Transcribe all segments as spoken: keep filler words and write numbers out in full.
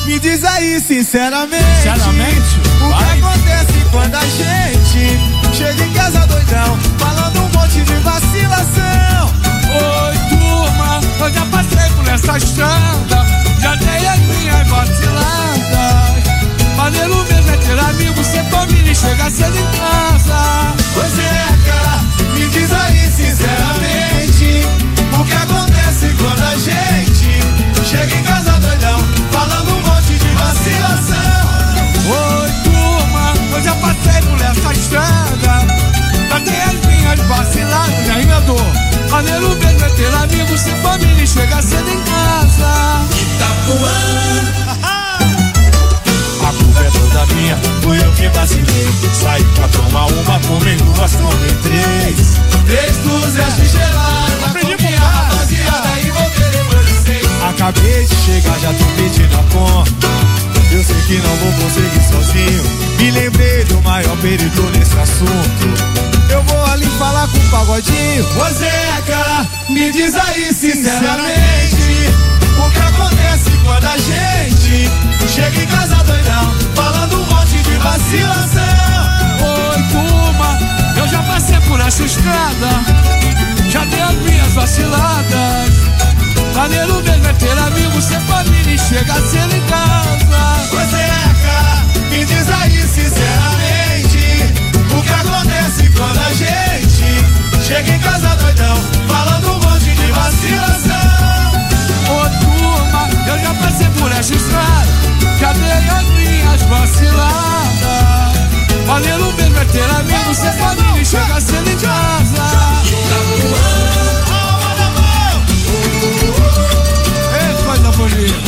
me diz aí sinceramente, sinceramente, o vai. que acontece quando a gente chega em casa doidão, falando um monte de vacilação. Oi, turma, eu já passei por essa estrada, já dei as minhas vaciladas. Maneiro mesmo é ter amigo, ser família e chegar cedo em casa. Pois é, cara, me diz aí sinceramente, o que acontece quando a gente chega em casa doidão, falando um monte de vacilação. Oi, turma, eu já passei por essa estrada, já dei as minhas vaciladas. E aí, meu dor, maneiro mesmo é ter amigo, ser família e chegar cedo em casa. Itapuã, a culpa é toda minha, fui eu que vacilei. saí pra tomar uma, comer duas, tomei três. Três dúzias de gelada, Aprendi comi com a cara. rapaziada e voltei depois de seis. Acabei de chegar, já tô pedindo a conta. Eu sei que não vou conseguir sozinho. Me lembrei do maior perito nesse assunto. Eu vou ali falar com o Pagodinho. Ô Zeca, me diz aí sinceramente, o que acontece quando a gente chega em casa doidão, falando um monte de vacilação. Oi, turma, eu já passei por essa estrada, já dei as minhas vaciladas. Maneiro mesmo é ter amigo, ser família e chegar cedo em casa. Ô Zeca, me diz aí sinceramente, o que acontece quando a gente chega em casa doidão, falando um monte de vacilação. Ô, turma, eu já passei por essa estrada, já dei as minhas vaciladas. Maneiro mesmo é ter amigo, ser família e chegar cedo em casa. Coisa bonita.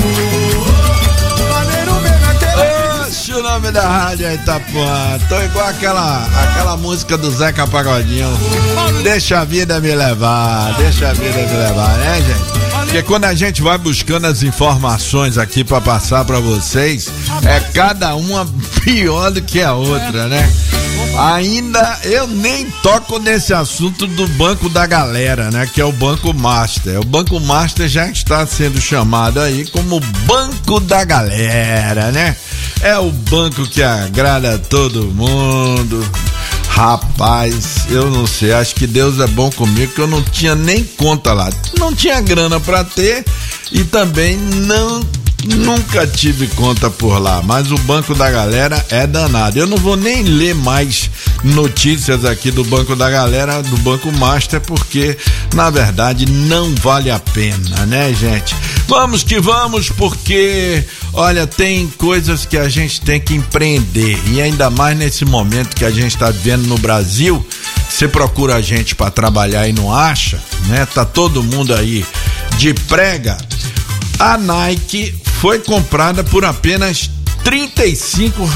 Maneiro mesmo é ter. Oxe, o nome da rádio é Itapuã. Tô igual aquela, aquela música do Zeca Pagodinho. Deixa a vida me levar, deixa a vida me levar, né, gente? Porque quando a gente vai buscando as informações aqui pra passar pra vocês, é cada uma pior do que a outra, né? Ainda eu nem toco nesse assunto do Banco da Galera, né? Que é o Banco Master. O Banco Master já está sendo chamado aí como Banco da Galera, né? É o banco que agrada a todo mundo. Rapaz, eu não sei, acho que Deus é bom comigo, que eu não tinha nem conta lá. Não tinha grana pra ter e também não... Nunca tive conta por lá, mas o Banco da Galera é danado. Eu não vou nem ler mais notícias aqui do Banco da Galera, do Banco Master, porque na verdade não vale a pena, né, gente? Vamos que vamos, porque olha, tem coisas que a gente tem que empreender, e ainda mais nesse momento que a gente está vivendo no Brasil. Você procura a gente para trabalhar e não acha, né? Tá todo mundo aí de prega. A Nike foi comprada por apenas trinta e cinco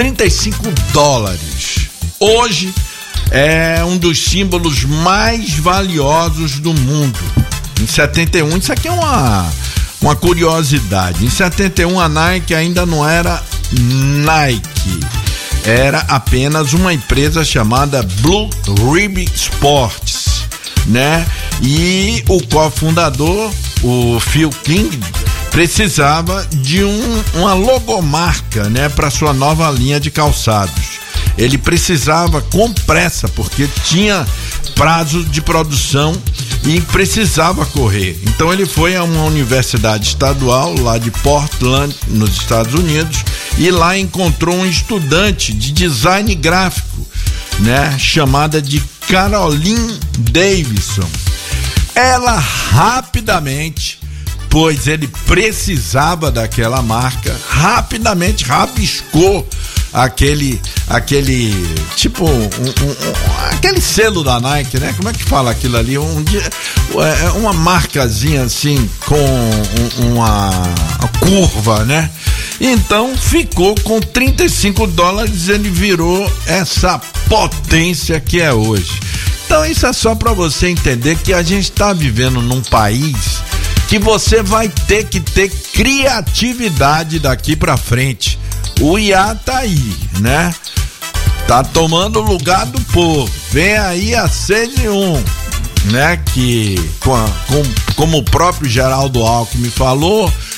dólares. Hoje é um dos símbolos mais valiosos do mundo. Em setenta e um, isso aqui é uma, uma curiosidade. Em setenta e um, a Nike ainda não era Nike. Era apenas uma empresa chamada Blue Ribbon Sports, né? E o cofundador, o Phil King, precisava de um, uma logomarca, né, para sua nova linha de calçados. Ele precisava com pressa, porque tinha prazo de produção e precisava correr. Então ele foi a uma universidade estadual lá de Portland, nos Estados Unidos, e lá encontrou um estudante de design gráfico, né, chamada de Caroline Davidson. Ela rapidamente, pois ele precisava daquela marca, rapidamente rabiscou aquele, aquele tipo, um, um, um, aquele selo da Nike, né? Como é que fala aquilo ali? Um, uma marcazinha assim com uma, uma curva, né? Então ficou com trinta e cinco dólares, ele virou essa potência que é hoje. Então isso é só para você entender que a gente está vivendo num país que você vai ter que ter criatividade daqui para frente. O I A tá aí, né? Tá tomando o lugar do povo. Vem aí a seis e um, né? Que com, com, como o próprio Geraldo Alckmin falou,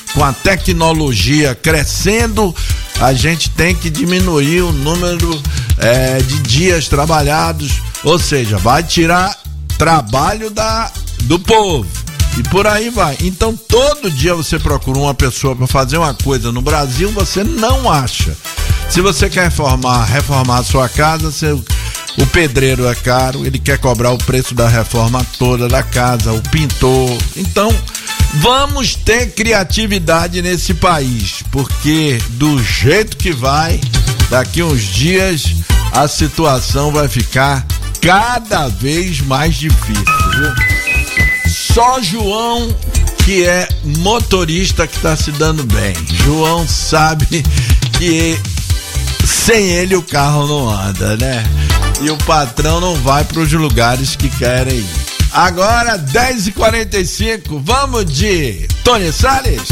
com a tecnologia crescendo, a gente tem que diminuir o número é, de dias trabalhados, ou seja, vai tirar trabalho da, do povo. E por aí vai. Então todo dia você procura uma pessoa para fazer uma coisa no Brasil, você não acha. Se você quer reformar, reformar a sua casa, você, o pedreiro é caro, ele quer cobrar o preço da reforma toda da casa, o pintor. Então vamos ter criatividade nesse país, porque do jeito que vai, daqui uns dias a situação vai ficar cada vez mais difícil, viu? Só João, que é motorista, que tá se dando bem. João sabe que sem ele o carro não anda, né? E o patrão não vai para os lugares que querem ir. Agora, dez e quarenta e cinco, vamos de Tony Salles.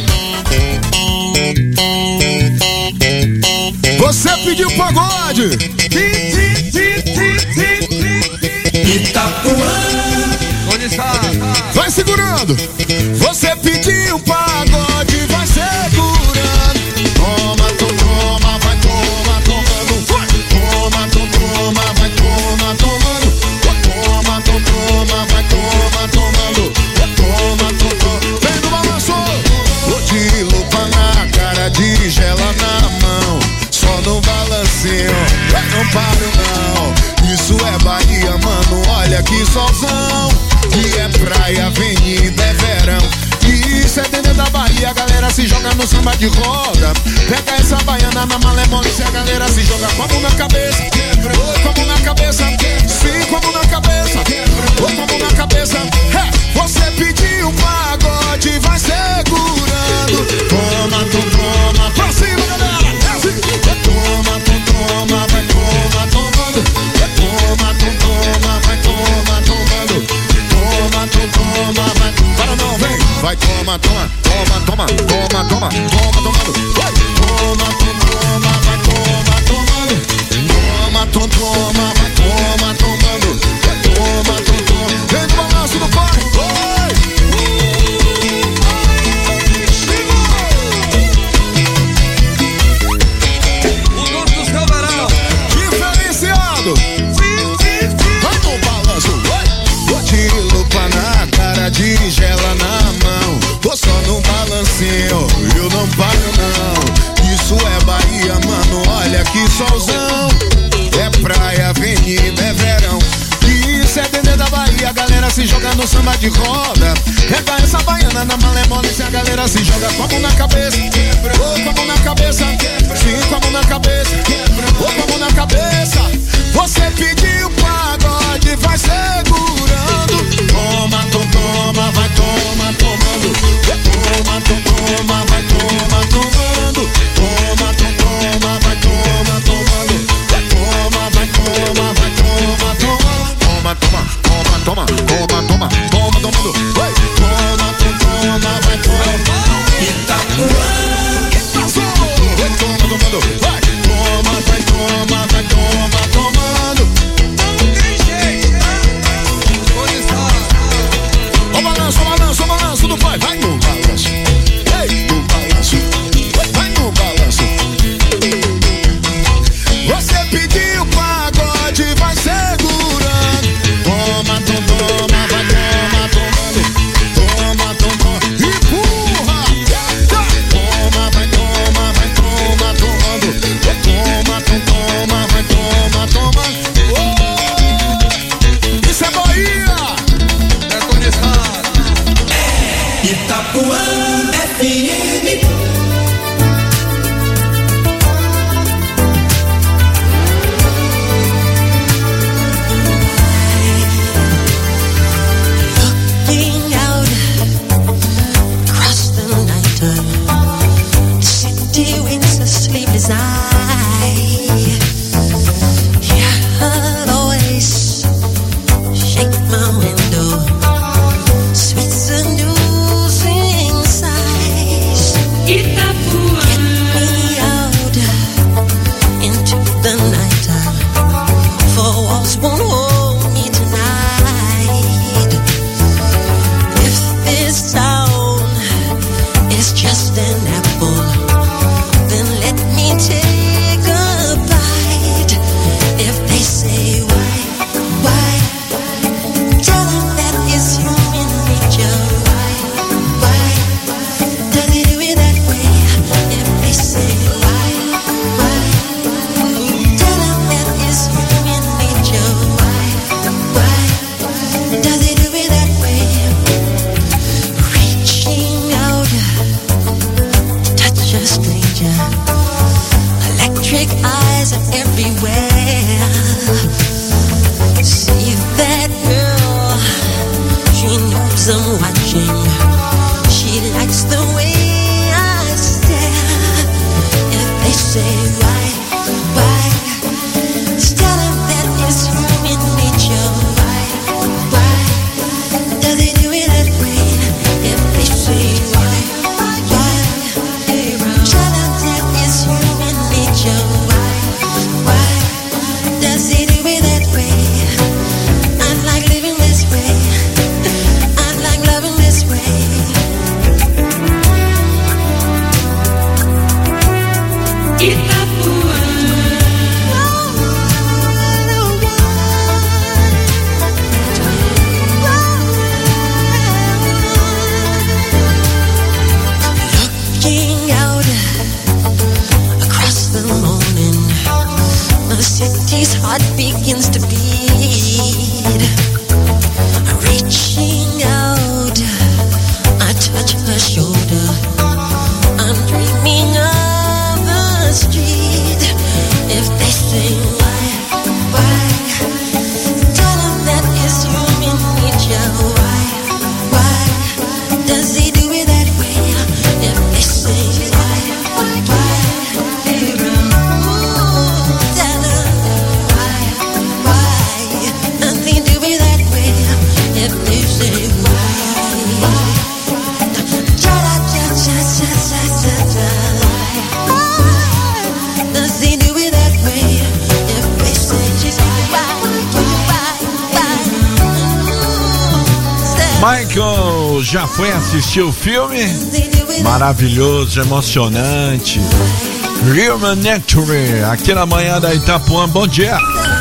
Você pediu pagode. Itapuã. Vai segurando. Você pediu pagode, vai segurando. Toma, toma, vai toma, tomando. Toma, toma, vai toma, tomando. Toma, toma, vai toma, tomando. Toma, toma. Vem do balanço. Vou de lupa na cara, de gela na mão. Só no balancinho, não paro não. Isso é Bahia, mano, olha que solzão. E é praia, avenida, é verão. E isso é dentro da Bahia, a galera se joga no samba de roda. Pega essa baiana na malemole, se a galera se joga com a mão na cabeça. Oi, com a mão na cabeça. Sim, com a mão na cabeça. Oi, com a mão na cabeça. É, você pediu pagode, vai segurando. Toma, tu toma, pra cima, galera. É assim. Toma, tu toma, vai toma, tomando. Toma, tu toma, vai toma, tomando. Toma, tu toma, vai. Para não, vem. Vai, toma, toma, toma, toma, toma, toma, toma, tomando. Vai. Toma, tu toma, vai, toma, tomando. Toma, tu toma, vai, toma, tomando. Toma, tu toma. Vem do balanço do pai. Vai. O dono do seu verão. Diferenciado. Vai no balanço, vai. Vou te lupa na cara, de gela na mão. Tô só no balancinho, eu não paro não. Isso é Bahia, mano, olha que solzão. É praia, avenida, é verão. Isso é dentro da Bahia, a galera se joga no samba de roda. Pega essa baiana na malemole, se a galera se joga com a mão na cabeça. Ou com a mão na cabeça. Sim, com a mão na cabeça. Ou com a mão na cabeça. Você pediu pagode, vai segurando. Toma, to, toma, vai toma, tomando. Toma, to, toma, vai toma, tomando. Toma, to, toma, vai toma, tomando. Toma, vai toma, vai toma, tomando. Toma, toma, toma, toma, toma, toma, toma, tomando. Vai, toma, to, toma, vai toma. Itapuã. Vai toma, tomando. Vai, toma, vai toma, vai toma, tomando. O balanço, o balanço, o balanço do pai. Vai no balanço. Ei, no balanço. Vai no balanço. Você pediu pagode, vai segurando. Toma, toma, toma, vai toma, tomando. Toma, toma, empurra. Toma, vai toma, vai toma, tomando. Toma, toma, vai toma, tomando. Oh, isso é Bahia. É condição. Itapuã F M. Looking out across the night, the city winks a sleepless eye. Yeah, I'll always shake my window, sweet seducing sighs. Itapuã. Get me out into the night, for walls won't hold me tonight. If this town is just an apple, then let me take a bite. If they say why, why, tell them that it's human nature. Why, why, does he do it that way? If they say why, why, tell them that it's human nature. Why, why, does he do it that way? Reaching out, touch a stranger. Electric eyes are everywhere. See that girl, she knows I'm watching. She likes the way I stare. If they say why, why, tell them that it's human nature. Why, why, does he do it that way? If they say why, why, tell them that it's human nature. Why, why, does he do it that way? I like living this way. I like loving this way. Looking out across the morning, the city's heart begins to beat. Reaching out, I touch her shoulder. I'm dreaming of the street. If they say why, why, tell them that it's human nature. Why, why, does he do it that way? If they say why, why, tell them why, why, does he do it that way? If they say why, cha cha cha cha cha cha cha, does he do it that way? If they say why, why, why, Michael já foi assistir o filme? does he do it? Maravilhoso, emocionante. Human Nature, aqui na manhã da Itapuã. Bom dia.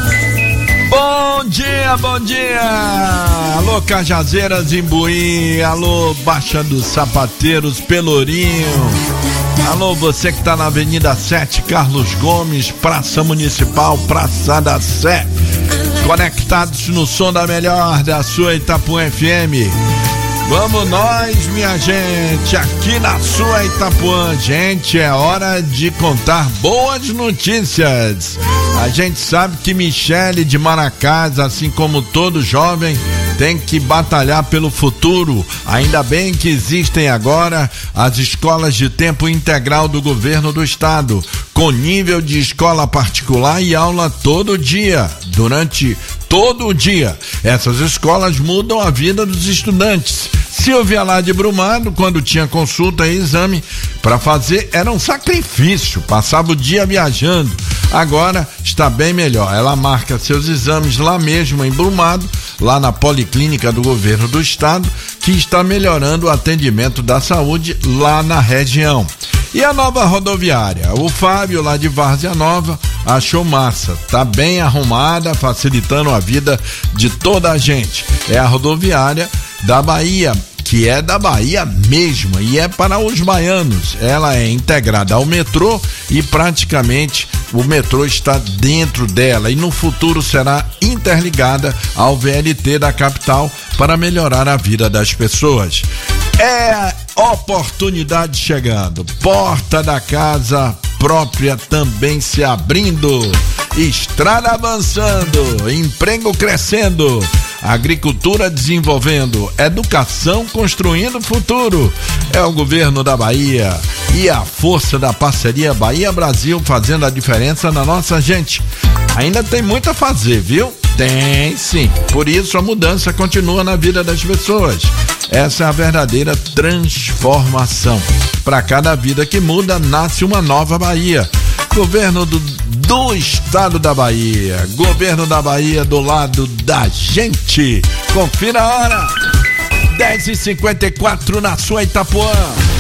Bom dia, bom dia. Alô, Cajazeiras, Imbuí. Alô, Baixa dos Sapateiros, Pelourinho. Alô, você que tá na Avenida sete, Carlos Gomes, Praça Municipal, Praça da Sé. Conectados no som da melhor da sua Itapuã F M. Vamos nós, minha gente, aqui na sua Itapuã. Gente, é hora de contar boas notícias. A gente sabe que Michele de Maracás, assim como todo jovem, tem que batalhar pelo futuro. Ainda bem que existem agora as escolas de tempo integral do governo do estado, com nível de escola particular e aula todo dia, durante todo o dia. Essas escolas mudam a vida dos estudantes. Silvia lá de Brumado, quando tinha consulta e exame para fazer, era um sacrifício, passava o dia viajando. Agora está bem melhor, ela marca seus exames lá mesmo em Brumado, lá na Policlínica do Governo do Estado, que está melhorando o atendimento da saúde lá na região. E a nova rodoviária, o Fábio lá de Várzea Nova achou massa, tá bem arrumada, facilitando a vida de toda a gente. É a rodoviária da Bahia, que é da Bahia mesmo e é para os baianos. Ela é integrada ao metrô e praticamente o metrô está dentro dela e no futuro será interligada ao V L T da capital para melhorar a vida das pessoas. É oportunidade chegando, porta da casa própria também se abrindo, estrada avançando, emprego crescendo, agricultura desenvolvendo, educação construindo futuro. É o governo da Bahia e a força da parceria Bahia-Brasil fazendo a diferença na nossa gente. Ainda tem muito a fazer, viu? Tem sim, por isso a mudança continua na vida das pessoas. Essa é a verdadeira transformação. Para cada vida que muda, nasce uma nova Bahia. Governo do, do estado da Bahia. Governo da Bahia do lado da gente. Confira a hora. dez e cinquenta e quatro na sua Itapuã.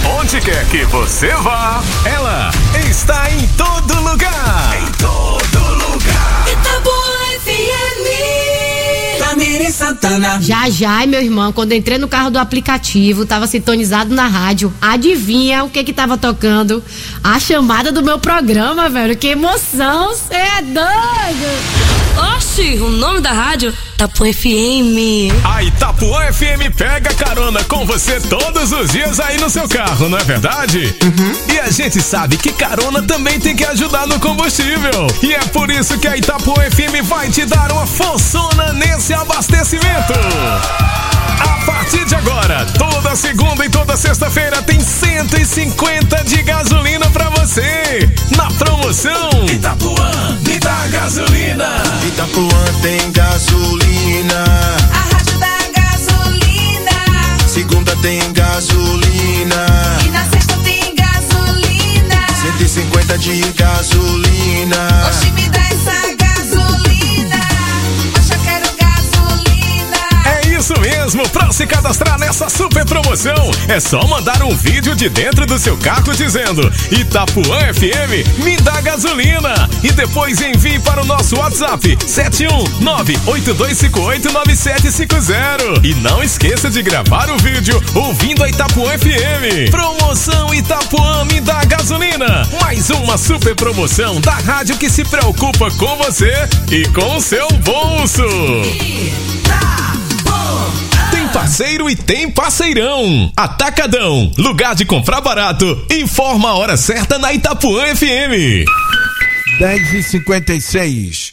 Onde quer que você vá, ela está em todo lugar. Em todo lugar. Itapuã F M. Tamiri Santana. Já, já, meu irmão, quando entrei no carro do aplicativo, tava sintonizado na rádio. Adivinha o que que tava tocando? A chamada do meu programa, velho. Que emoção, cê é doido. Oxi, o nome da rádio? Itapuã F M. A Itapuã F M pega carona com você todos os dias aí no seu carro, não é verdade? Uhum. E a gente sabe que carona também tem que ajudar no combustível. E é por isso que a Itapuã F M vai te dar uma forçona nesse abastecimento. A partir de agora, toda segunda e toda sexta-feira tem cento e cinquenta de gasolina pra você. Na promoção Itapuã, me dá gasolina. Itapuã tem gasolina. A rádio da gasolina. Segunda tem gasolina. E na sexta tem gasolina. cento e cinquenta de gasolina. Oxi, me dá essa gasolina. Oxe, eu quero gasolina. É isso mesmo, pra se cadastrar nessa super promoção, é só mandar um vídeo de dentro do seu carro dizendo Itapuã F M, me dá gasolina. E depois envie para o nosso WhatsApp sete um nove oito dois cinco oito nove sete cinco zero. E não esqueça de gravar o vídeo ouvindo a Itapuã F M. Promoção Itapuã, me dá gasolina. Mais uma super promoção da rádio que se preocupa com você e com o seu bolso. Tem parceiro e tem parceirão. Atacadão, lugar de comprar barato. Informa a hora certa na Itapuã F M. dez e cinquenta e seis.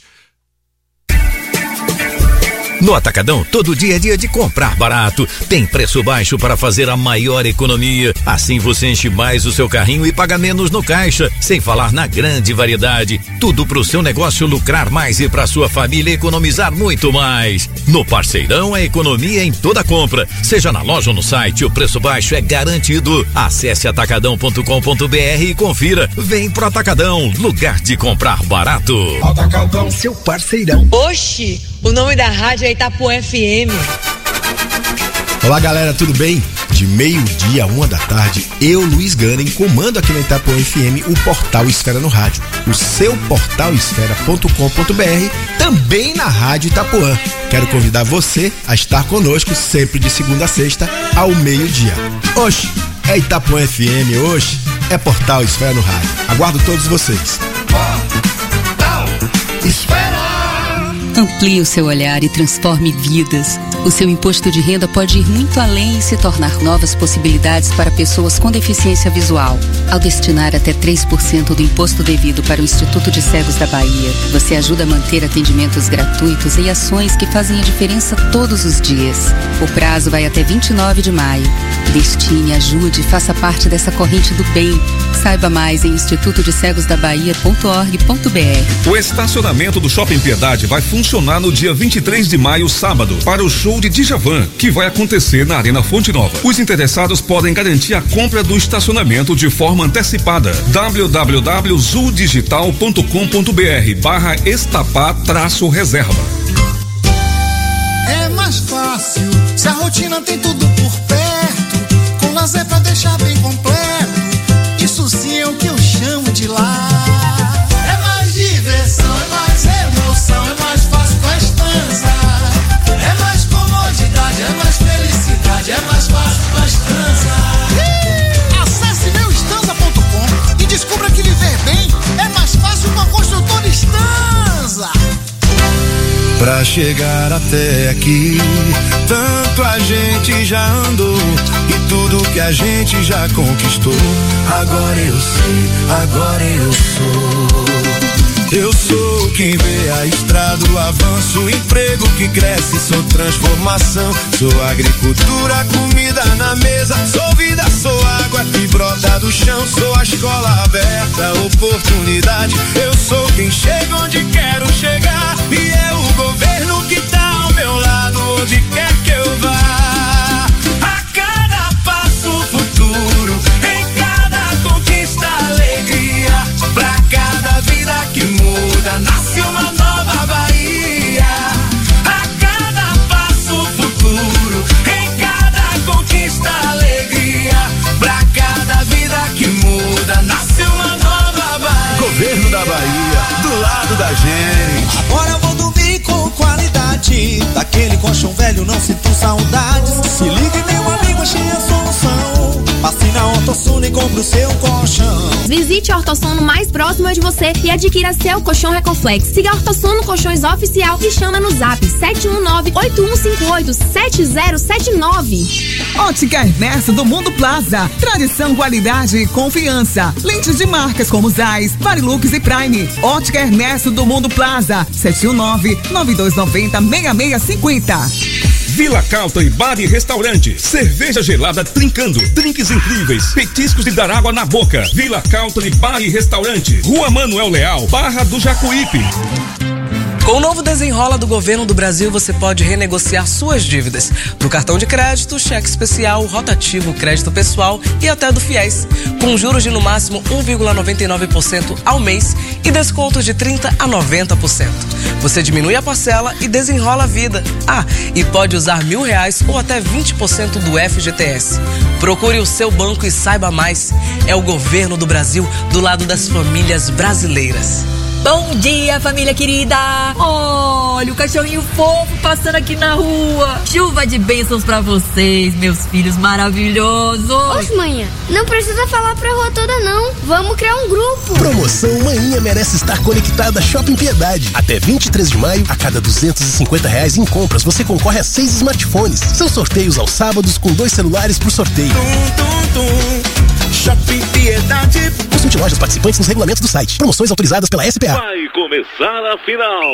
No Atacadão, todo dia é dia de comprar barato. Tem preço baixo para fazer a maior economia. Assim você enche mais o seu carrinho e paga menos no caixa. Sem falar na grande variedade. Tudo pro seu negócio lucrar mais e pra sua família economizar muito mais. No Parceirão, a economia em toda compra. Seja na loja ou no site, o preço baixo é garantido. Acesse atacadão ponto com ponto br e confira. Vem pro Atacadão, lugar de comprar barato. Atacadão, seu parceirão. Oxi, o nome da rádio é Itapuã F M. Olá galera, tudo bem? De meio-dia a uma da tarde, eu, Luiz Ganem, comando aqui na Itapuã F M o Portal Esfera no Rádio, o seu portal esfera ponto com ponto br, também na Rádio Itapuã. Quero convidar você a estar conosco sempre de segunda a sexta ao meio-dia. Oxe, é Itapuã F M, oxe, é Portal Esfera no Rádio. Aguardo todos vocês. Portal Esfera. Amplie o seu olhar e transforme vidas. O seu imposto de renda pode ir muito além e se tornar novas possibilidades para pessoas com deficiência visual. Ao destinar até três por cento do imposto devido para o Instituto de Cegos da Bahia, você ajuda a manter atendimentos gratuitos e ações que fazem a diferença todos os dias. O prazo vai até vinte e nove de maio. Destine, ajude e faça parte dessa corrente do bem. Saiba mais em instituto de cegos da bahia ponto org ponto br. O estacionamento do Shopping Piedade vai funcionar no dia vinte e três de maio, sábado, para o show de Djavan, que vai acontecer na Arena Fonte Nova. Os interessados podem garantir a compra do estacionamento de forma antecipada. w w w ponto zuldigital ponto com ponto br barra estapar traço reserva. É mais fácil se a rotina tem tudo por perto, com lazer pra deixar bem completo. Isso sim é o que eu chamo de lar. É mais diversão, é mais emoção, é mais fácil com a Estanza. É mais comodidade, é mais felicidade, é mais fácil com a Estanza. Acesse meu estanza ponto com e descubra que viver bem é mais fácil com a construtora Estanza. Pra chegar até aqui, tanto a gente já andou e tudo que a gente já conquistou. Agora eu sei, agora eu sou. Eu sou quem vê a estrada, o avanço, o emprego que cresce, sou transformação. Sou agricultura, comida na mesa, sou vida, sou água que brota do chão. Sou a escola aberta, oportunidade. Eu sou quem chega onde quero chegar e é o governo que tá ao meu lado, onde quer que eu vá. A cada passo futuro, em cada conquista alegria, pra cada vida que muda, nasce uma nova Bahia. A cada passo futuro, em cada conquista alegria, pra cada gente. Agora eu vou dormir com qualidade. Daquele colchão velho não sinto saudades. Se liga, meu amigo, achei a solução. Passe na Ortosono e compre o seu colchão. Visite a Ortosono mais próxima de você e adquira seu colchão Recoflex. Siga a Ortosono Colchões Oficial e chama no zap sete um nove, oito um cinco oito, sete zero sete nove. Ótica Ernesto do Mundo Plaza. Tradição, qualidade e confiança. Lentes de marcas como Zeiss, Varilux e Prime. Ótica Ernesto do Mundo Plaza. sete um nove, nove dois nove zero, seis seis cinco zero. Vila Calton Bar e Restaurante. Cerveja gelada trincando. Drinks incríveis. Petiscos de dar água na boca. Vila Calton Bar e Restaurante. Rua Manuel Leal, Barra do Jacuípe. Com o novo Desenrola do Governo do Brasil, você pode renegociar suas dívidas do cartão de crédito, cheque especial, rotativo, crédito pessoal e até do Fiéis, com juros de no máximo um vírgula noventa e nove por cento ao mês e descontos de trinta por cento a noventa por cento. Você diminui a parcela e desenrola a vida. Ah, e pode usar mil reais ou até vinte por cento do F G T S. Procure o seu banco e saiba mais. É o Governo do Brasil do lado das famílias brasileiras. Bom dia, família querida! Olha o cachorrinho fofo passando aqui na rua. Chuva de bênçãos pra vocês, meus filhos maravilhosos. Oxe, manhã, não precisa falar pra rua toda não. Vamos criar um grupo. Promoção Manhã Merece Estar Conectada Shopping Piedade. Até vinte e três de maio, a cada duzentos e cinquenta reais em compras, você concorre a seis smartphones. São sorteios aos sábados com dois celulares por sorteio. Tum, tum, tum. Shopping Piedade. Consulte lojas participantes nos regulamentos do site. Promoções autorizadas pela S P A. Vai começar a final.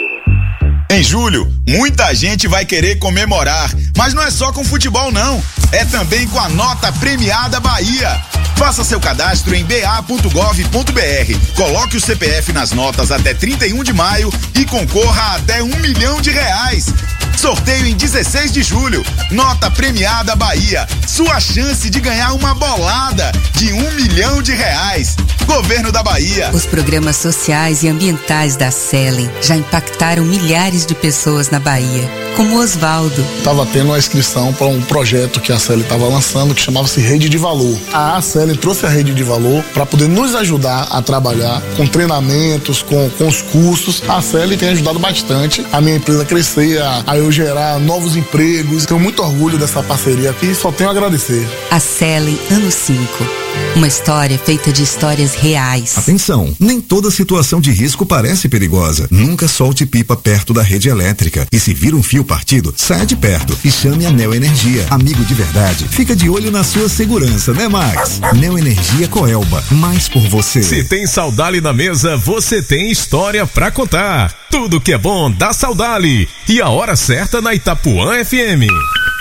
Em julho, muita gente vai querer comemorar, mas não é só com futebol não, é também com a Nota Premiada Bahia. Faça seu cadastro em b a ponto gov ponto b r, coloque o C P F nas notas até trinta e um de maio e concorra a até um milhão de reais. Sorteio em dezesseis de julho. Nota Premiada Bahia. Sua chance de ganhar uma bolada de um milhão de reais. Governo da Bahia. Os programas sociais e ambientais da Selen já impactaram milhares de pessoas na Bahia, como Osvaldo. Estava tendo uma inscrição para um projeto que a Selen estava lançando que chamava-se Rede de Valor. A Selen trouxe a Rede de Valor para poder nos ajudar a trabalhar com treinamentos, com, com os cursos. A Selen tem ajudado bastante a minha empresa a crescer, a, a eu gerar novos empregos. Tenho muito orgulho dessa parceria aqui e só tenho a agradecer. A Selen Ano cinco. Uma história feita de histórias reais. Atenção, nem toda situação de risco parece perigosa. Nunca solte pipa perto da rede elétrica. E se vir um fio partido, saia de perto e chame a Neo Energia. Amigo de verdade, fica de olho na sua segurança, né, Max? Neo Energia Coelba, mais por você. Se tem Saudale na mesa, você tem história pra contar. Tudo que é bom dá Saudale. E a hora certa na Itapuã F M.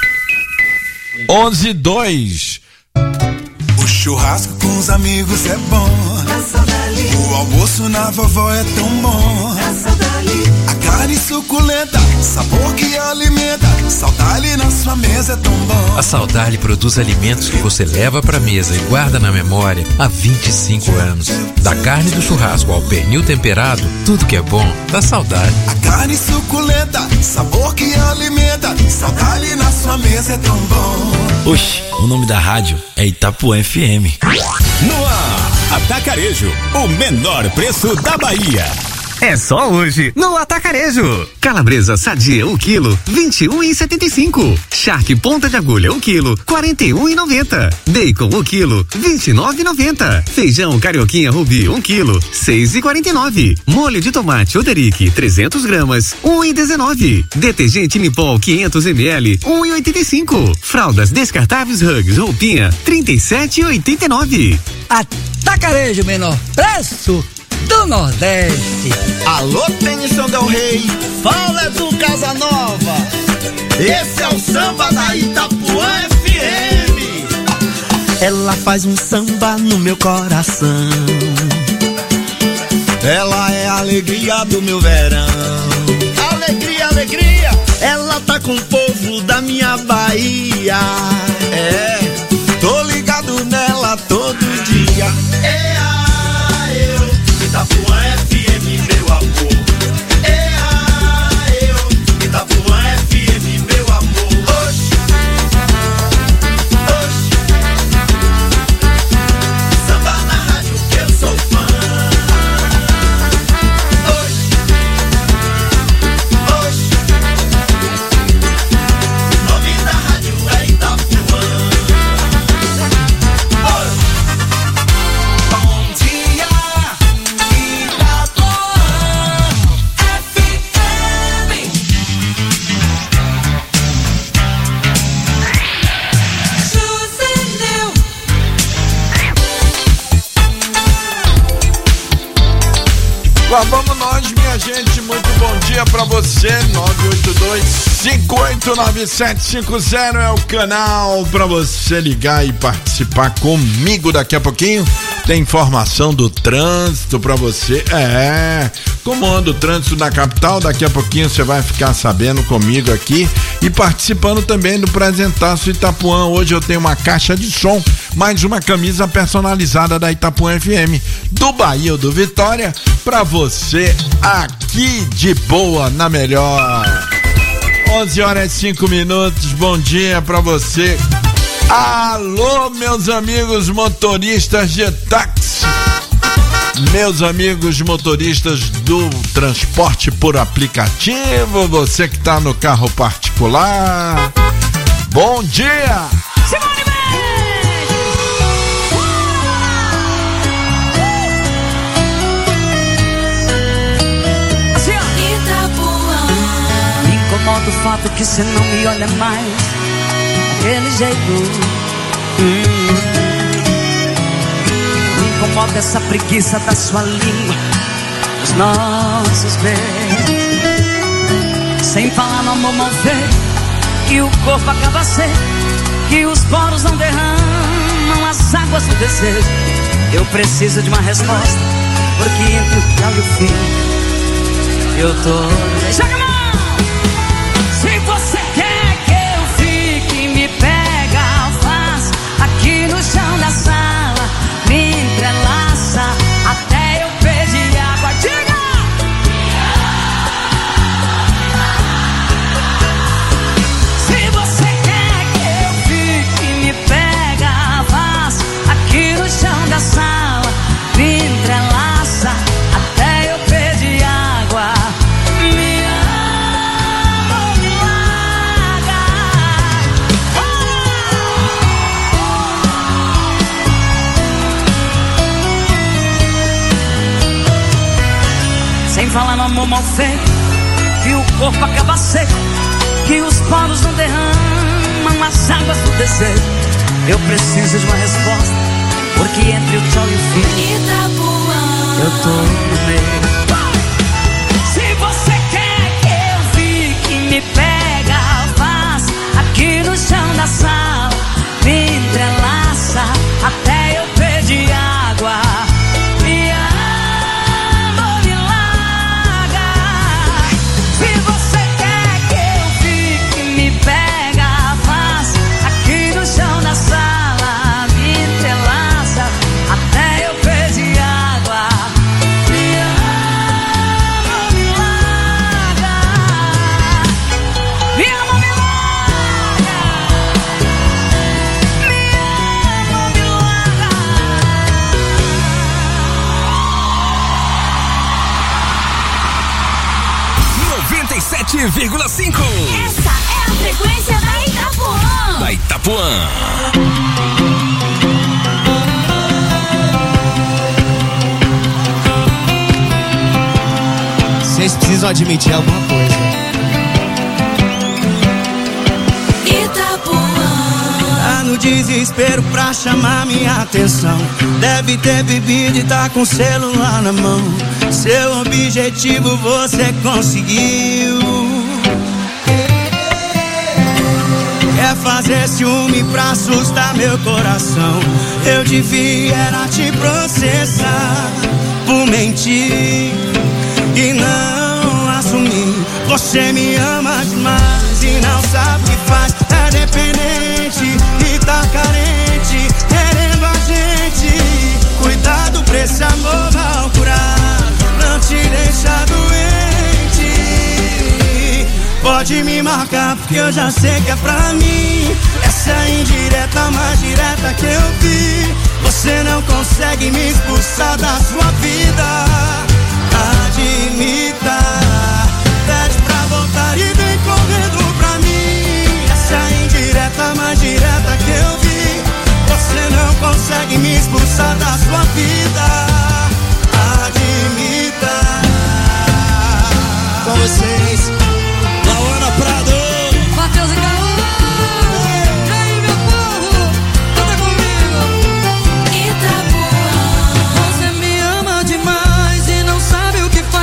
onze e dois. O churrasco com os amigos é bom. O almoço na vovó é tão bom. A carne suculenta, sabor que alimenta. Saudale na sua mesa é tão bom. A Saudale produz alimentos que você leva pra mesa e guarda na memória há vinte e cinco anos. Da carne do churrasco ao pernil temperado, tudo que é bom dá Saudale. A carne suculenta, sabor que alimenta. Saudale na sua mesa é tão bom. Oxi, o nome da rádio é Itapuã F M. No ar, Atacarejo, o menor preço da Bahia. É só hoje no Atacarejo. Calabresa sadia um quilo, vinte e um e setenta e cinco. Charque ponta de agulha um quilo, quarenta e um e noventa. Bacon um quilo, vinte e nove e noventa. Feijão carioquinha rubi um quilo, seis e quarenta e nove. Molho de tomate Oderic trezentos gramas, um e dezenove. Detergente Nipol quinhentos mililitros, um e oitenta e cinco. Fraldas descartáveis Hugs roupinha trinta e sete e oitenta e nove. Atacarejo, menor preço do Nordeste. Alô, Tennyson Del Rey, fala do Casa Nova. Esse é o samba da Itapuã F M. Ela faz um samba no meu coração. Ela é a alegria do meu verão. Alegria, alegria. Ela tá com o povo da minha Bahia. É, tô ligado nela todo dia. É a eu. Itapuã F M, meu amor. É a eu. Itapuã F M, meu amor. Oxi, oxi. Samba na rádio que eu sou fã. Oxi, Lá vamos nós, minha gente, muito bom dia pra você. Nove oito dois, cinco oito nove sete cinco zero é o canal pra você ligar e participar comigo. Daqui a pouquinho tem informação do trânsito pra você. É, como anda o trânsito na capital, daqui a pouquinho você vai ficar sabendo comigo aqui e participando também do Presentaço Itapuã. Hoje eu tenho uma caixa de som, mais uma camisa personalizada da Itapuã F M, do Bahia ou do Vitória, pra você aqui de boa, na melhor. onze horas e cinco minutos, bom dia pra você. Alô, meus amigos motoristas de táxi, meus amigos motoristas do transporte por aplicativo, você que tá no carro particular, bom dia! Simone assim, ó. Me incomoda o fato que você não me olha mais daquele jeito. Hum. Me incomoda essa preguiça da sua língua, dos nossos beijos. Sem falar no amor mal feito, que o corpo acaba seco, que os poros não derramam as águas do desejo. Eu preciso de uma resposta, porque entre o tchau e o fim eu tô... Joga a mão! Se você quer que eu fique, me pega, faz aqui no chão da sala, me entrelaça até eu pedir água. Diga! Se você quer que eu fique, me pega, faz aqui no chão da sala, me entrelaça até eu pedir água. Me ama, me larga. Sem falar no amor mal feito, que o corpo acaba seco, que os poros não derramam as águas do desejo. Eu preciso de uma resposta, porque entre o tchau e o fim eu tô no meio. Se você quer que eu fique, me pega, faz aqui no chão da sala, me entrelaça até eu pedir água. Me ama, me larga. Se você quer que eu fique, me pega, faz aqui no chão da sala, me entrelaça até eu pedir água. Me ama, me larga. Me ama, me larga. Me ama, me larga. noventa e sete vírgula cinco. Essa é a frequência da Itapuã. Da Itapuã. Vocês precisam admitir alguma coisa. Itapuã. Tá no desespero pra chamar minha atenção. Deve ter bebido e tá com o celular na mão. Seu objetivo você conseguiu. Quer fazer ciúme pra assustar meu coração. Eu devia era te processar por mentir e não assumir. Você me ama demais e não sabe o que faz. É dependente e tá carente, querendo a gente. Cuidado pra esse amor mal curado não te deixa doente. Pode me marcar porque eu já sei que é pra mim. Essa é a indireta mais direta que eu vi. Você não consegue me expulsar da sua vida. Admita, pede pra voltar e vem correndo pra mim. Essa é a indireta mais direta que eu vi. Você não consegue me expulsar da sua vida. Admita. Com vocês, Lauana Prado, Matheus e Caô. E aí, meu povo, canta comigo. Itapuã. você me ama demais e não sabe o que faz.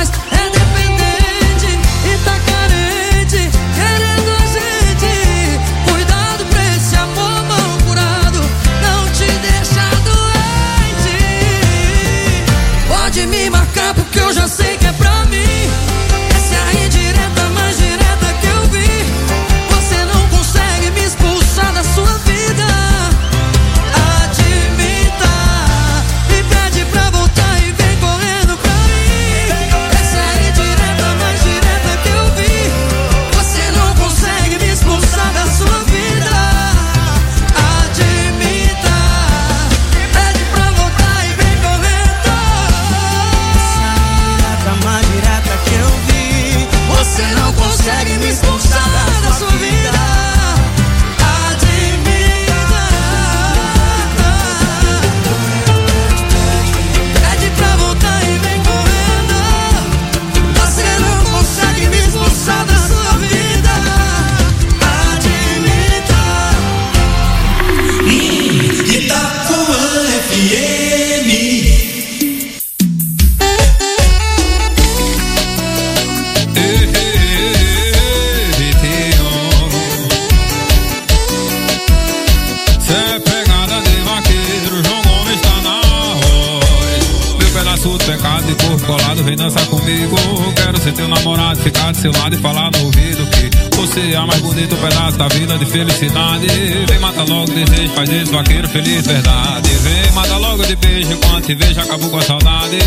pecado de corpo colado, vem dançar comigo. Quero ser teu namorado, ficar do seu lado e falar no ouvido que você é a mais bonito pedaço da vida de felicidade. Vem, mata logo o desejo, faz esse vaqueiro feliz, verdade. Vem, mata logo de beijo, quando te vejo acabou com a saudade.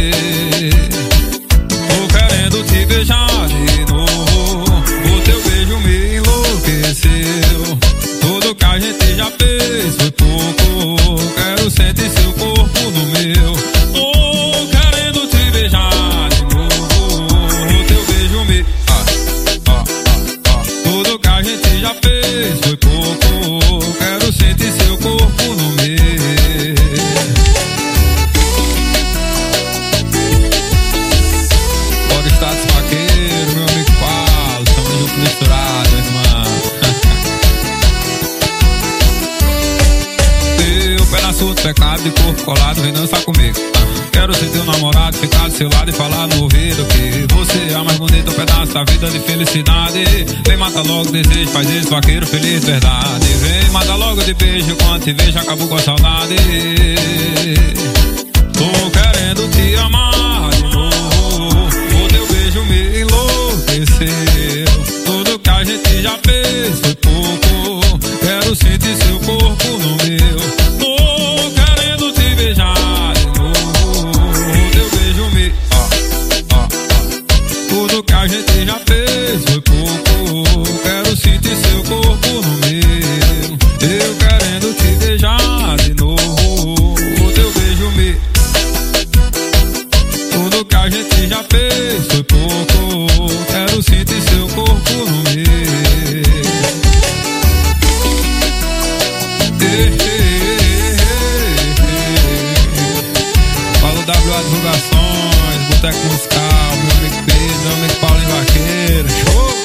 Tô querendo te beijar de novo, o teu beijo me enlouqueceu. Tudo que a gente já fez foi pouco, quero sentir seu corpo no meu. Tô querendo te beijar de novo, o teu beijo me... Ah, ah, ah, ah. Tudo que a gente já fez foi pouco, quero sentir seu corpo no meu. Pode estar desfaqueiro, meu amigo Paulo, estamos juntos misturados, irmão. Teu pedaço do pecado de corpo colado, vem dançar comigo. Quero ser teu namorado, ficar do seu lado e falar no ouvido que você é a mais bonita pedaço da vida de felicidade. Vem, mata logo o desejo, faz esse vaqueiro feliz, verdade. Vem, mata logo de beijo, quando te vejo acabou com a saudade. Tô querendo te amar de novo, o teu beijo me enlouqueceu. Tudo que a gente já fez foi pouco, quero sentir seu corpo no meu. Tô querendo te beijar de novo, o teu beijo me... Ah, ah, ah. Tudo que a gente já fez foi pouco, quero sentir seu corpo no meu. Eu querendo te beijar de novo, o teu beijo me... Tudo que a gente já fez foi pouco, quero sentir seu corpo no meu. Ei, ei, ei, ei. Fala o W A Divulgações, Boteco Musical, meu amigo Pedro, meu amigo Paulinho Vaqueiro. Show!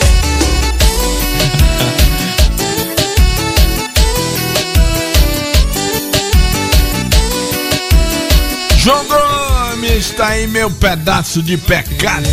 João Gomes, tá aí meu pedaço de pecado.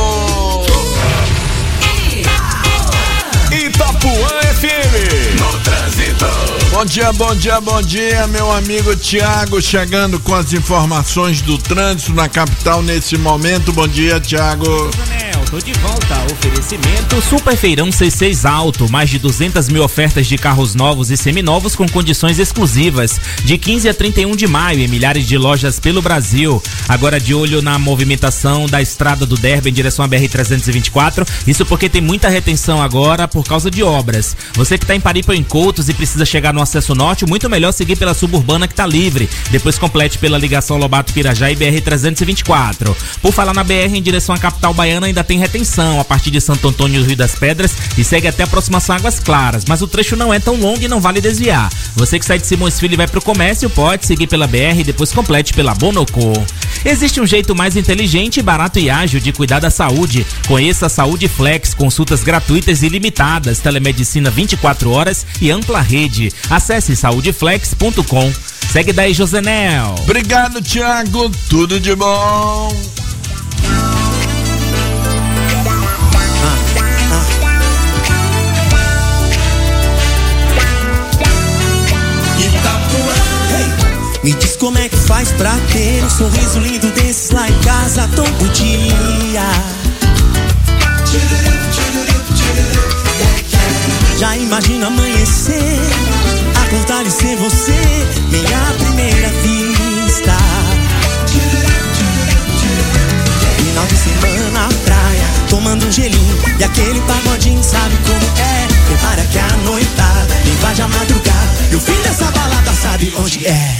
Itapuã F M. No trânsito. Bom dia, bom dia, bom dia, meu amigo Tiago, chegando com as informações do trânsito na capital nesse momento. Bom dia, Tiago. Tô de volta. Oferecimento Super Feirão C seis Alto. Mais de duzentas mil ofertas de carros novos e seminovos com condições exclusivas. De quinze a trinta e um de maio em milhares de lojas pelo Brasil. Agora de olho na movimentação da estrada do Derby em direção à B R trezentos e vinte e quatro. Isso porque tem muita retenção agora por causa de obras. Você que tá em Paripa ou em Coutos e precisa chegar no acesso norte, muito melhor seguir pela suburbana que tá livre. Depois complete pela ligação Lobato-Pirajá e B R trezentos e vinte e quatro. Por falar na B R em direção à capital baiana, ainda tem retenção a partir de Santo Antônio do Rio das Pedras e segue até a aproximação Águas Claras, mas o trecho não é tão longo e não vale desviar. Você que sai de Simões Filho e vai pro comércio pode seguir pela B R e depois complete pela Bonocô. Existe um jeito mais inteligente, barato e ágil de cuidar da saúde. Conheça a Saúde Flex, consultas gratuitas e ilimitadas, telemedicina vinte e quatro horas e ampla rede. Acesse saúde flex ponto com. Segue daí, Josenel. Obrigado, Thiago, tudo de bom. Me diz como é que faz pra ter um sorriso lindo desses lá em casa todo dia. Já imagina amanhecer, acordar e ser você, minha primeira vista. Final de semana na praia, tomando um gelinho e aquele pagodinho, sabe como é? Prepara que a noitada invade a madrugada e o fim dessa balada sabe onde é.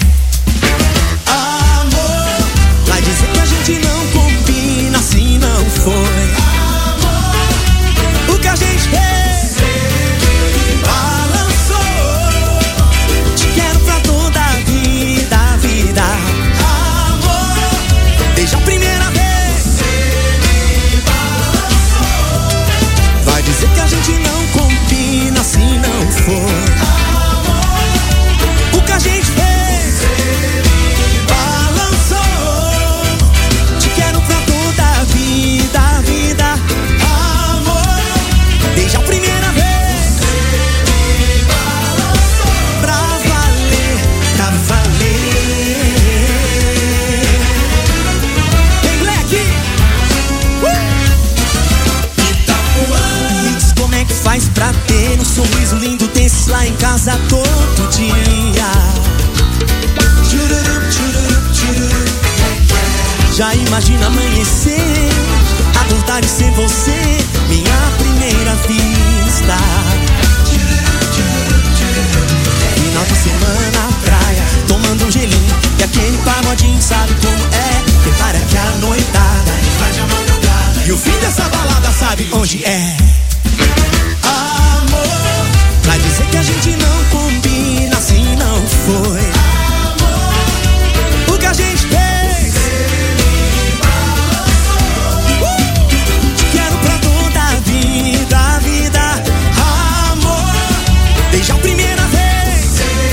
Amor, vai dizer que a gente não combina, assim não foi. Amor, o que a gente fez, você balançou. Te quero pra toda a vida, vida. Amor, desde a primeira vez, você me balançou. Vai dizer que a gente não combina, assim não foi. Amor, o que a gente fez, Já imagina amanhecer, acordar e ser você, minha primeira vista. Final de semana, praia, tomando um gelinho e aquele pagodinho, sabe como é? Prepara que a noitada invade a madrugada e o fim dessa balada sabe onde é? Amor, pra dizer que a gente não combina, assim não foi. Amor, o que a gente fez, uh, te quero pra toda a vida, a vida. Amor, desde a primeira vez,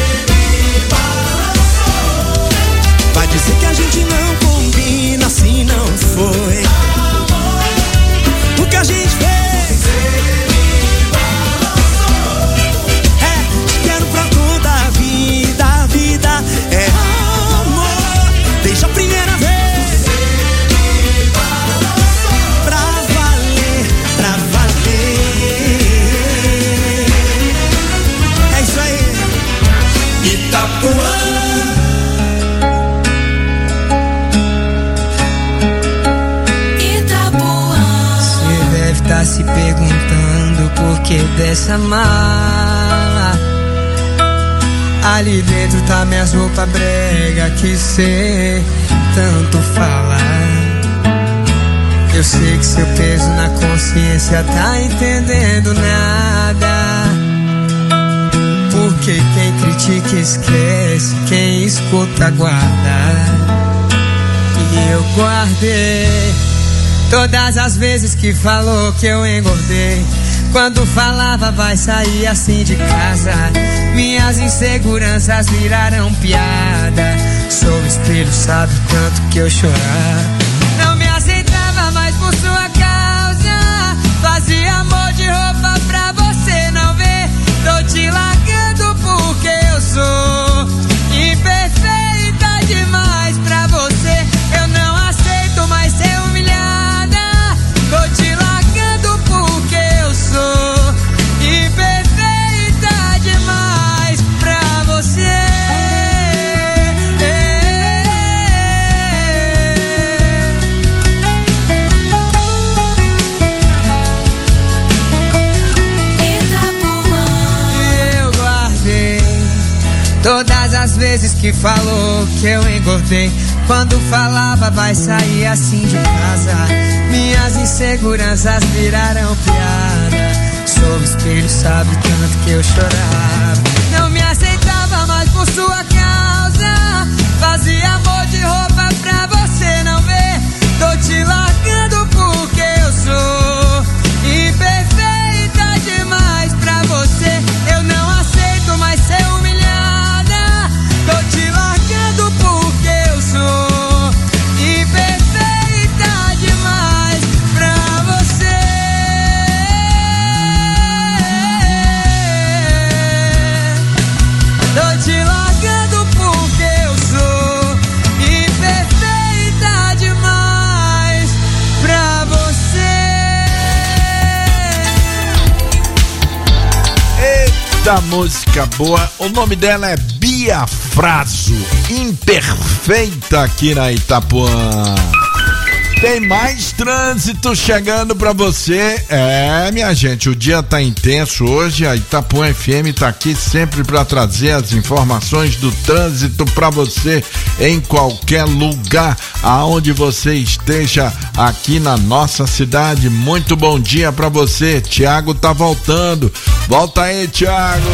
vai dizer que a gente não combina, assim não foi. Amor, o que a gente fez, é amor, desde a primeira vez, pra valer, pra valer. É isso aí, Itapuã. Itapuã. Você deve estar se perguntando por que dessa mala. Ali dentro tá minhas roupas brega que cê tanto fala. Eu sei que seu peso na consciência tá entendendo nada. Porque quem critica esquece, quem escuta guarda. E eu guardei todas as vezes que falou que eu engordei. Quando falava vai sair assim de casa, minhas inseguranças viraram piada. Sou o espelho, sabe o tanto que eu chorava. Não me aceitava mais por sua causa. Fazia amor de roupa pra você não ver. Tô te largando porque eu sou imperfeita demais pra você. Eu não aceito mais ser humilhada. Tô te largando porque eu sou imperfeita demais pra você. Eu guardei todas as vezes que falou que eu engordei. Quando falava vai sair assim de casa, minhas inseguranças viraram piada. Sou o espelho, sabe o tanto que eu chorava. Não me aceitava mais por sua causa. Fazia amor de roupa pra você não ver. Tô te largando porque eu sou imperfeita demais pra você. Eu não aceito mais ser humilhada. Tô te largando porque eu sou imperfeita demais pra você. Tô te largando porque eu sou imperfeita demais pra você. Eita, música boa. O nome dela é Bia Fraso, imperfeita aqui na Itapuã. Tem mais trânsito chegando pra você. É, minha gente, o dia tá intenso hoje. A Itapuã F M tá aqui sempre pra trazer as informações do trânsito pra você em qualquer lugar aonde você esteja aqui na nossa cidade. Muito bom dia pra você. Tiago tá voltando. Volta aí, Tiago.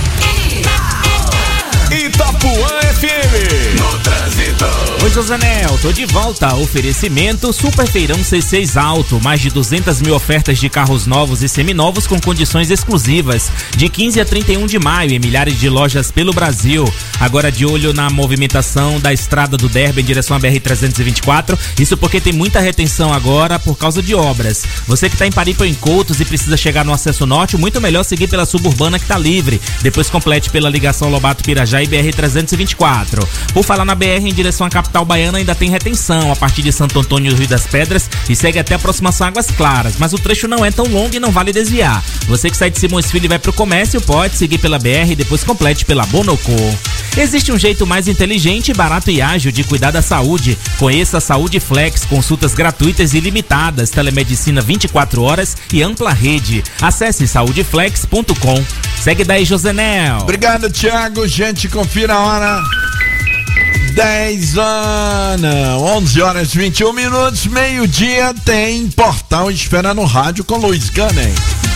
Itapuã F M. No trânsito. Oi, Josanel, tô de volta. Oferecimento Super Feirão C seis Alto. Mais de duzentas mil ofertas de carros novos e seminovos com condições exclusivas. De quinze a trinta e um de maio em milhares de lojas pelo Brasil. Agora de olho na movimentação da estrada do Derby em direção à B R trezentos e vinte e quatro. Isso porque tem muita retenção agora por causa de obras. Você que tá em Paripa ou em Coutos e precisa chegar no acesso norte, muito melhor seguir pela suburbana que tá livre. Depois complete pela ligação Lobato Pirajá e B R trezentos e vinte e quatro. Por falar na B R em direção à capital Baiano ainda tem retenção a partir de Santo Antônio do Rio das Pedras e segue até a aproximação Águas Claras, mas o trecho não é tão longo e não vale desviar. Você que sai de Simões Filho e vai pro comércio pode seguir pela B R e depois complete pela Bonocô. Existe um jeito mais inteligente, barato e ágil de cuidar da saúde. Conheça a Saúde Flex, consultas gratuitas e ilimitadas, telemedicina vinte e quatro horas e ampla rede. Acesse saúde flex ponto com. Segue daí, Josenel. Obrigado, Thiago. Gente, confira a hora. dez anos, onze horas e vinte e um minutos, meio-dia, tem Portal Espera no Rádio com Luiz Gunning.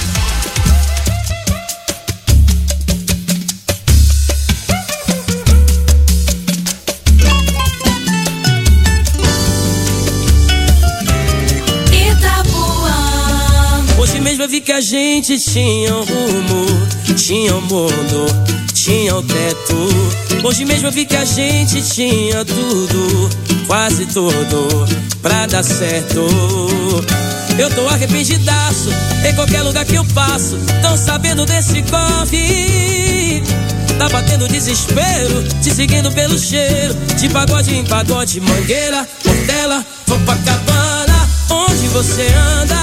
Hoje mesmo eu vi que a gente tinha um rumo, tinha um mundo, tinha um teto. Hoje mesmo eu vi que a gente tinha tudo, quase tudo, pra dar certo. Eu tô arrependidaço, em qualquer lugar que eu passo, tão sabendo desse corre. Tá batendo desespero, te seguindo pelo cheiro, de pagode em pagode, Mangueira, Portela, Copacabana. Onde você anda?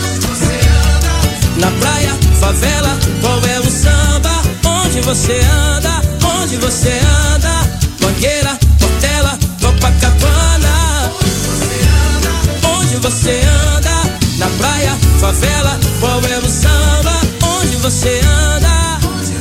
Na praia, favela, qual é o samba? Onde você anda? Onde você anda? Mangueira, Portela, Copacabana. Onde você anda? Na praia, favela, qual é o samba? Onde você anda?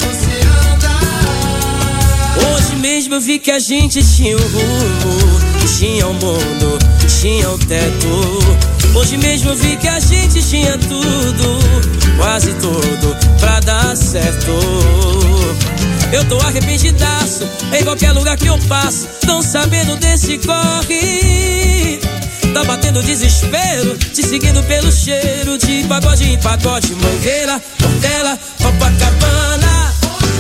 Hoje mesmo eu vi que a gente tinha um rumo, tinha um mundo, tinha um teto. Hoje mesmo eu vi que a gente tinha tudo, quase tudo, pra dar certo. Eu tô arrependidaço, em qualquer lugar que eu passo, tão sabendo desse corre. Tá batendo desespero, te seguindo pelo cheiro, de pagode em pagode, Mangueira, Portela, Copacabana.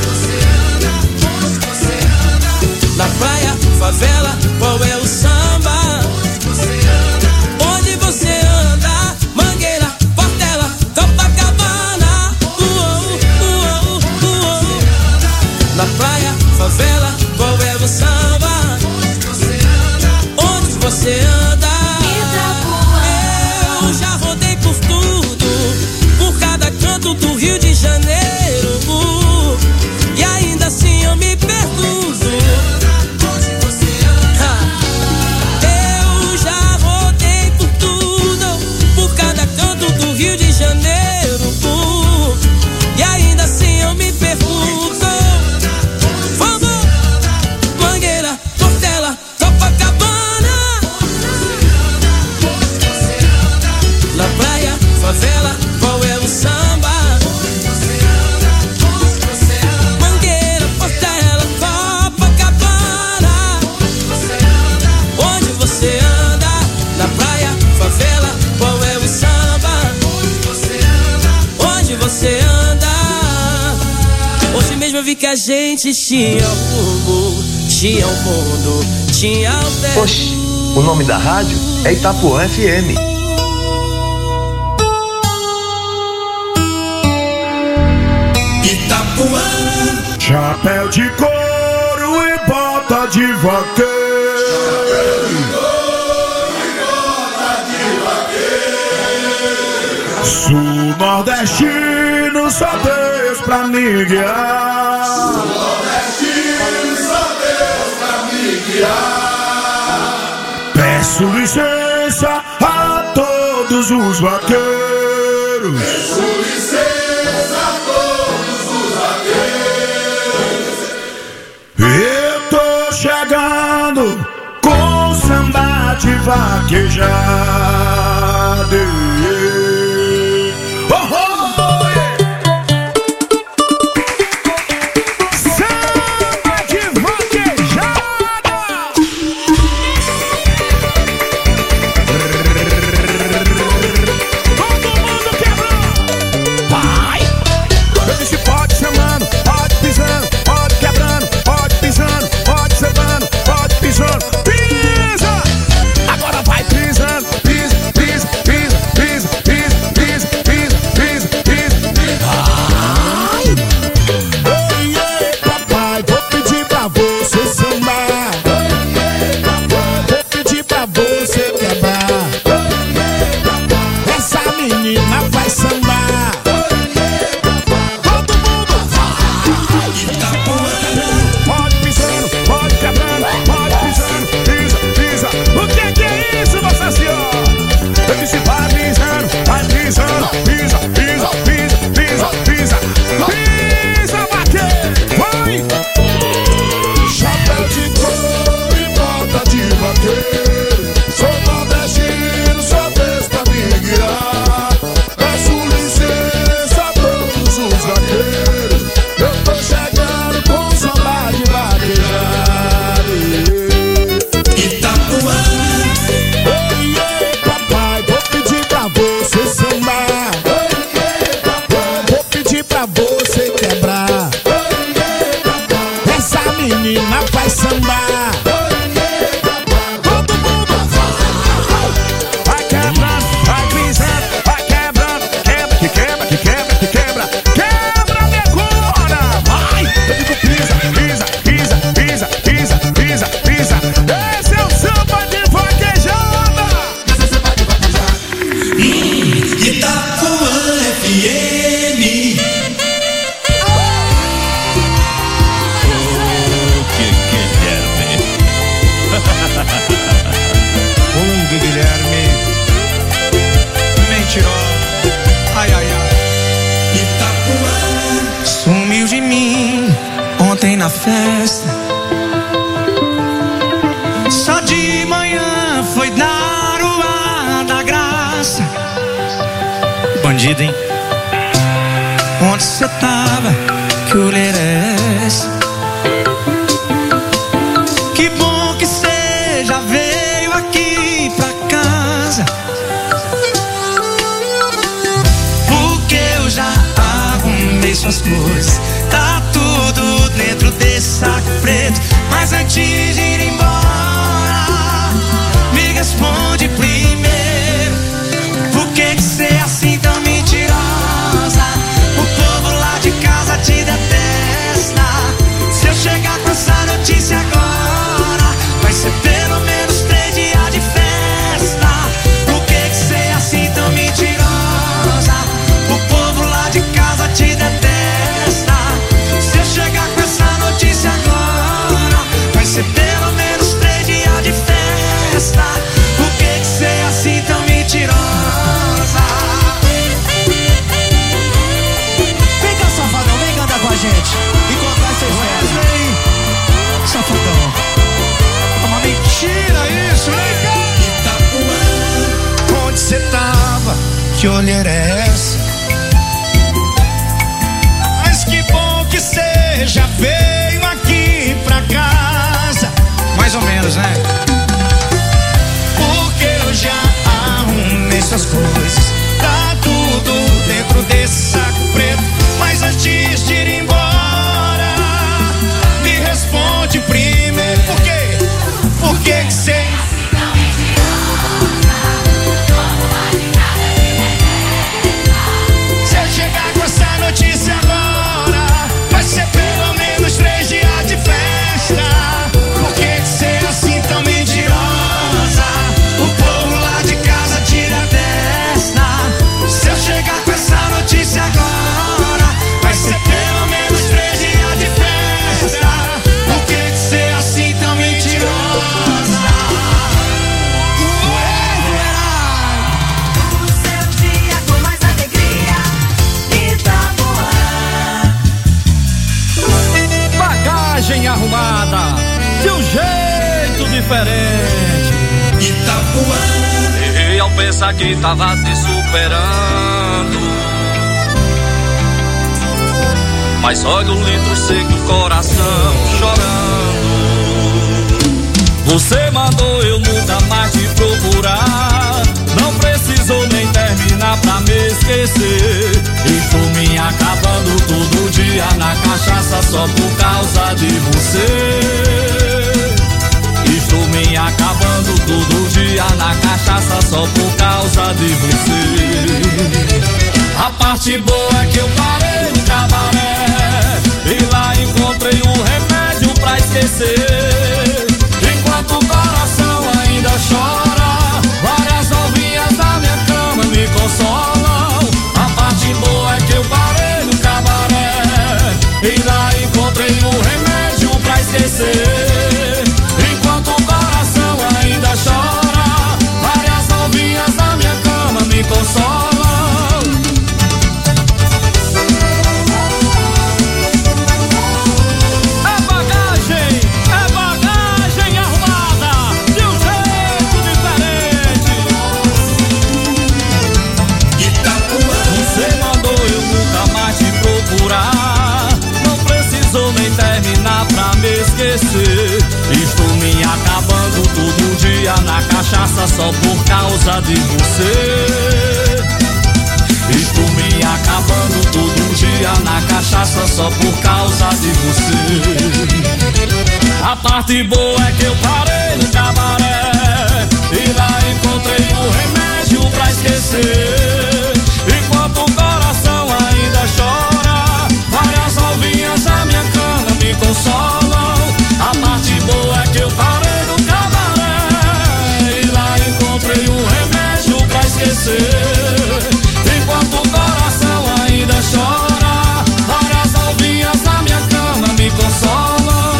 Na praia, favela, qual é o samba? Onde você anda? Mangueira, Portela, Copacabana. Uou, uou, uou. Na praia, favela, qual é o samba? Onde você anda? Eu já rodei por tudo, por cada canto do Rio de Janeiro, e ainda assim eu me pergunto. Rio de Janeiro, uh, e ainda assim eu me pergunto. Vamos! Mangueira, Portela, Copacabana. Na praia, favela, qual é o samba? Mangueira, Portela, Copacabana. Onde você anda? Na praia, favela, qual é o samba? Você anda. Hoje mesmo eu vi que a gente tinha rumo, tinha um mundo, tinha um teto. Oxi, o nome da rádio é Itapuã F M. Itapuã. Chapéu de couro e bota de vaqueiro. Chapéu de couro e bota de vaqueiro. Sul nordestino, só Deus pra me guiar. Sul nordestino, só Deus pra me guiar. Peço licença a todos os vaqueiros. Peço licença a todos os vaqueiros. Eu tô chegando com samba de vaquejada. Pisa! Agora vai pisando, pisa, pisa, pisa, pisa. ontem na festa. Só de manhã foi dar o ar da graça. Bandido, hein? Onde cê tava? Que olheira é essa? Que bom que cê já veio aqui pra casa, porque eu já arrumei suas coisas. Tá tudo dentro desse saco preto. Mas antes de ir embora, me responde primeiro: por que que cê é assim tão mentirosa? O povo lá de casa te detesta. Se eu chegar com essa notícia agora, vai ser pelo menos três dias de festa. Por que que cê é assim tão mentirosa? O povo lá de casa te detesta. Se eu chegar com essa notícia agora, vai ser pelo menos três dias de festa. Por que que cê é assim tão mentirosa? Vem cá, safadão, vem cantar com a gente e contar essa Wesley, safadão. É uma mentira isso, vem cá. Itapuã, onde cê tava? Que olheira é essa? Mas que bom que cê já veio aqui pra casa. Mais ou menos, né? Porque eu já arrumei suas coisas. Tá tudo dentro desse saco preto. Mas antes de ir embora, me responde primeiro: por quê? Por que que cê... Se eu chegar com essa notícia agora, vai ser pelo menos três dias de festa. Por que que cê é assim tão mentirosa? O povo lá de casa tira a testa. Se eu chegar com essa notícia agora, vai ser pelo menos três dias de festa. Por que que cê é assim tão mentirosa? O seu dia com mais alegria, Itapuã. Bagagem arrumada, de um jeito diferente. Itapuã. Errei ao pensar que tava te superando, mas olha o litro seco, o coração chorando. Você mandou eu nunca mais te procurar. Não precisou nem terminar pra me esquecer. Estou me acabando todo dia na cachaça só por causa de você. Estou me acabando todo dia na cachaça só por causa de você. A parte boa é que eu parei no cabaré e lá encontrei um remédio pra esquecer. Enquanto o coração ainda chora, várias novinhas na minha cama me consolam. A parte boa é que eu parei no cabaré e lá encontrei um remédio pra esquecer. Enquanto o coração ainda chora, várias novinhas na minha cama me consolam. Não precisou nem terminar pra me esquecer. Estou me acabando todo dia na cachaça só por causa de você. Estou me acabando todo dia na cachaça só por causa de você. A parte boa é que eu parei no cabaré e lá encontrei um remédio pra esquecer. Enquanto o coração ainda chora, várias novinhas na minha cama me consolam. A parte boa é que eu parei no cabaré e lá encontrei um remédio pra esquecer. Enquanto o coração ainda chora, várias novinhas na minha cama me consolam.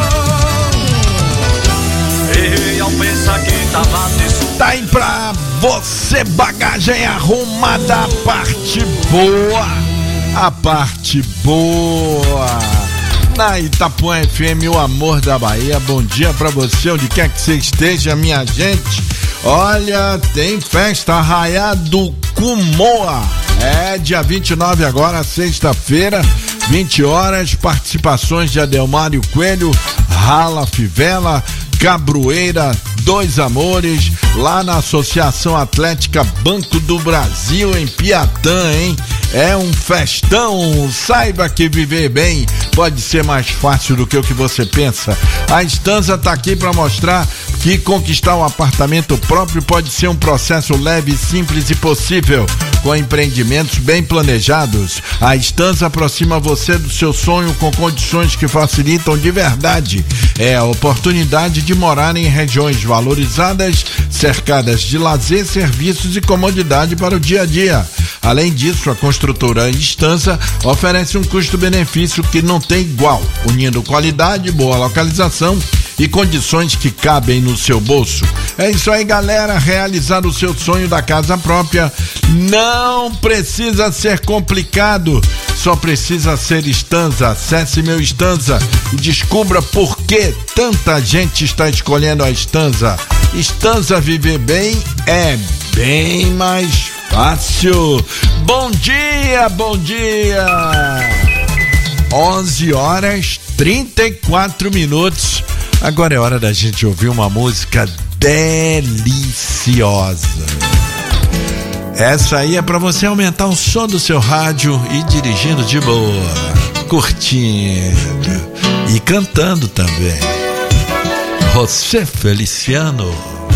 Errei ao pensar que tava nisso. Tá aí pra você, bagagem arrumada, a parte boa, a parte boa. Na Itapuã F M, o amor da Bahia. Bom dia pra você, onde quer que você esteja, minha gente. Olha, tem festa Arraiá do Cumoa. É dia vinte e nove agora, sexta-feira, vinte horas. Participações de Adelmário Coelho, Rala Fivela, Cabroeira, Dois Amores, lá na Associação Atlética Banco do Brasil, em Piatã, hein? É um festão. Saiba que viver bem pode ser mais fácil do que o que você pensa. A Estanza tá aqui para mostrar que conquistar um apartamento próprio pode ser um processo leve, simples e possível, com empreendimentos bem planejados. A Estanza aproxima você do seu sonho com condições que facilitam de verdade. É a oportunidade de morar em regiões valorizadas, cercadas de lazer, serviços e comodidade para o dia a dia. Além disso, a construtora Estanza oferece um custo-benefício que não tem igual, unindo qualidade, boa localização e condições que cabem no seu bolso. É isso aí, galera. Realizar o seu sonho da casa própria não precisa ser complicado, só precisa ser Estanza. Acesse meu Estanza e descubra por que tanta gente está escolhendo a Estanza. Estanza, viver bem é bem mais fácil. Bom dia, bom dia. onze horas trinta e quatro minutos. Agora é hora da gente ouvir uma música deliciosa. Essa aí é pra você aumentar o som do seu rádio e dirigindo de boa, curtindo e cantando também. José Feliciano,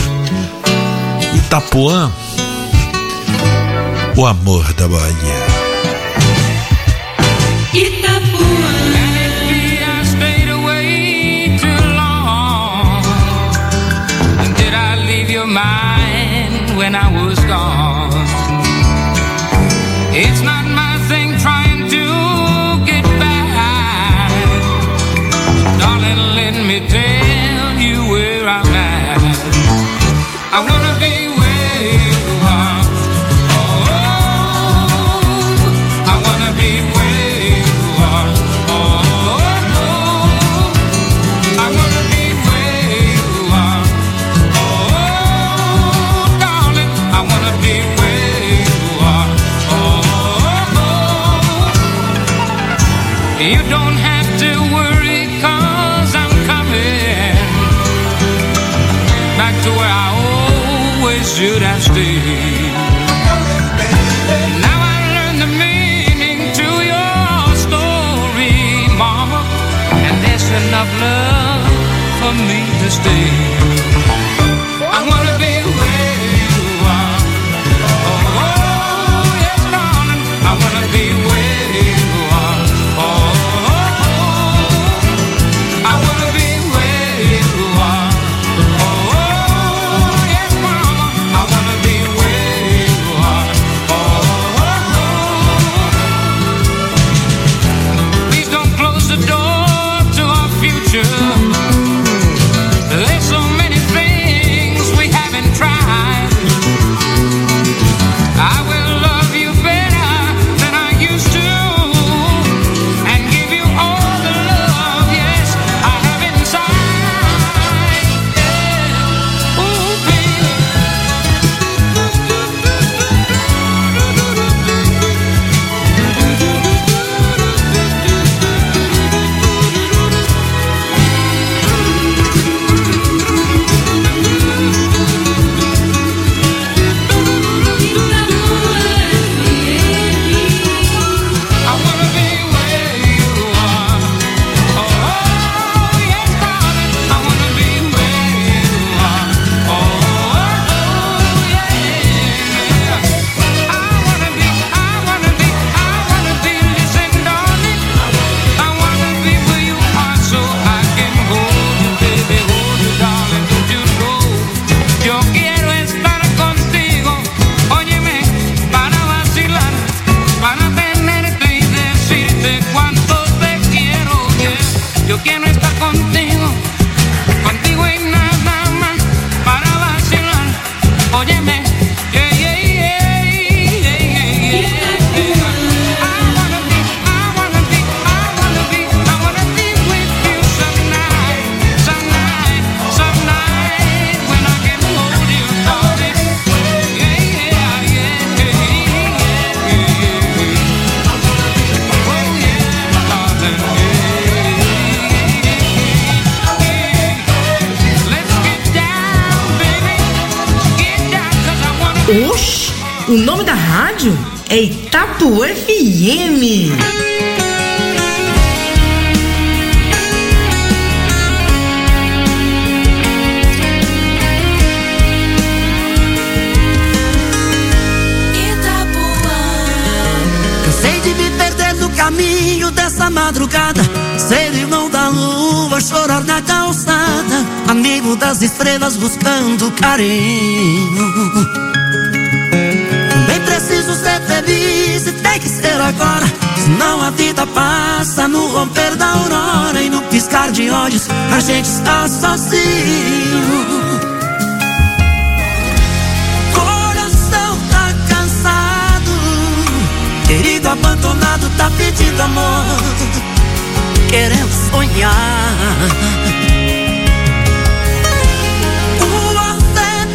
Itapuã, o amor da Bahia. When I was gone, it's not my thing trying to get back. Darling, let me tell you where I'm at. I wanna be where you are. Oh, I wanna be where you are. Oh, I wanna be where you are. You don't have to worry, 'cause I'm coming back to where I always should have stayed. Now I learned the meaning to your story, Mama, and there's enough love for me to stay. I wanna be where you are. Oh, yes, darling, I wanna be where you are. Oh, there's so many Oxi, o nome da rádio é Itapuã F M. Cansei de me perder no caminho dessa madrugada, ser irmão da lua, chorar na calçada, amigo das estrelas buscando carinho. Também preciso ser feliz e tem que ser agora, senão a vida passa no romper da aurora, e no piscar de olhos a gente está sozinho. Coração tá cansado, querido abandonado tá pedindo amor, querendo sonhar.